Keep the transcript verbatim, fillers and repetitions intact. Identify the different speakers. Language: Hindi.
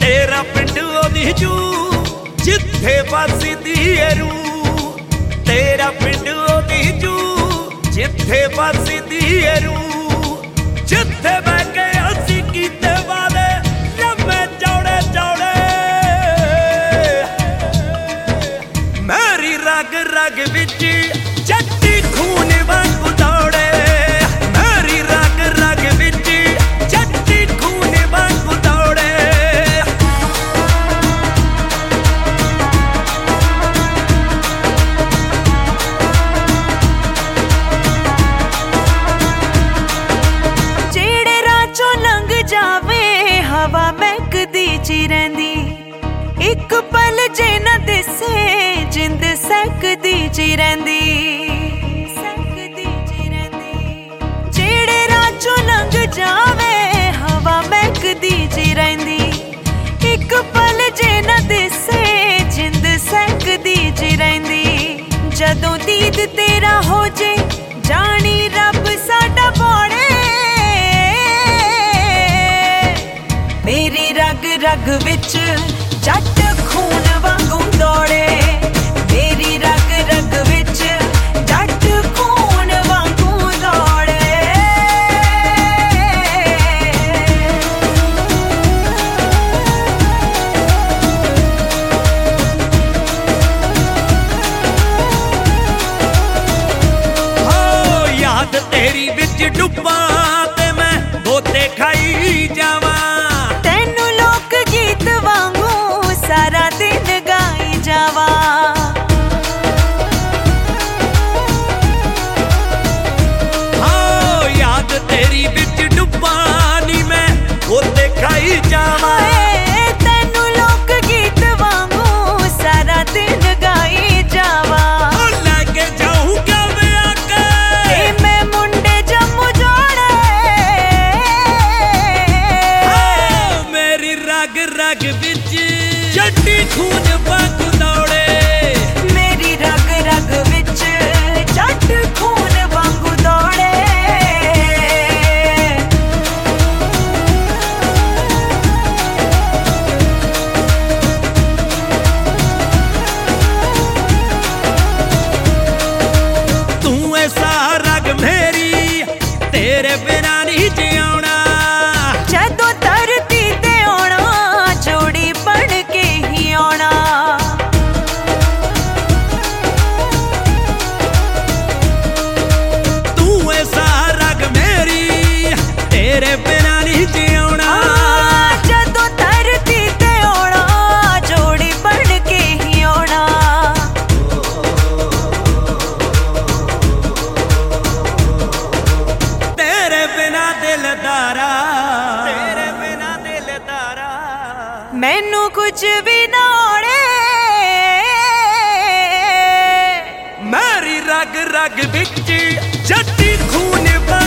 Speaker 1: तेरा पिंड ओदी जू जिथे बसदी ए रूह, तेरा पिंड ओदी जू जिथे बसदी ए रूह, जिथे बह के असी कीते वादे लम्मे चौड़े चौड़े। मेरी रग रग विच जट्टी खून वांगू दौड़े, मेरी रग रग विच जट्टी खून वांगू दौड़े।
Speaker 2: जेड़े राचों लंघ जावे हवा महकदी ची रहिंदी, एक पल जे न दिसे जिंद सहकदी ची रहिंदी। जेड़े राचों लंघ जावे हवा महकदी ची रहिंदी, एक पल जे न दिसे जिंद सहकदी ची रहिंदी। जदों दीद तेरा हो जे जानी रब साडा बौड़े, मेरी रग रग विच जट खून वांगू दौड़े, मेरी रग रग विच जट खून वांगू दौड़े।
Speaker 1: हो याद तेरी विच डुब्बा ते मैं गोते खाई जावां,
Speaker 2: तैनू लोक गीत वांगू सारा दिन गाई जावा।
Speaker 1: हाँ याद तेरी विच डुब्बा नी मैं गोते खाई जावां।
Speaker 2: हाय तैनू लोक गीत वांगू सारा दिन गाई जावा।
Speaker 1: ओ लेके जाऊंगा मैं आके
Speaker 2: ते मैं मुंडे जम्मू जोड़े,
Speaker 1: हाँ, मेरी रग रग विच जट्टी खून वांगू दौड़े,
Speaker 2: मेरी रग रग विच जट खून वांगू दौड़े।
Speaker 1: तू ऐसा रग मेरी तेरे बिना नहीं जियाना।
Speaker 2: जदों धरती ते आउणा जोड़ी बन के ही आउणा।
Speaker 1: तू ऐसा रग मेरी तेरे बिना नहीं जियाना।
Speaker 2: जदों धरती ते आउणा जोड़ी बन के ही आउणा।
Speaker 1: तेरे बिना दिलदारा, तेरे बिना दिलदारा
Speaker 2: मैनू कुछ भी ना ओढ़े,
Speaker 1: मेरी रग रग विच जट्टी खून